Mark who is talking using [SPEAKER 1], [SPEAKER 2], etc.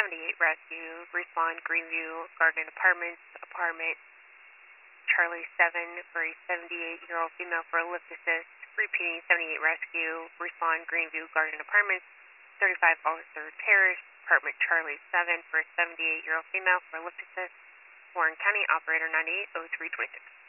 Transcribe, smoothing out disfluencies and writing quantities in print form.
[SPEAKER 1] 78 rescue. Respond Greenview Garden Apartments, apartment Charlie 7 for a 78-year-old female for a lift assist. Repeating 78 rescue. Respond Greenview Garden Apartments, 35 Foster Terrace, apartment Charlie 7 for a 78-year-old female for a lift assist. Warren County operator 980326.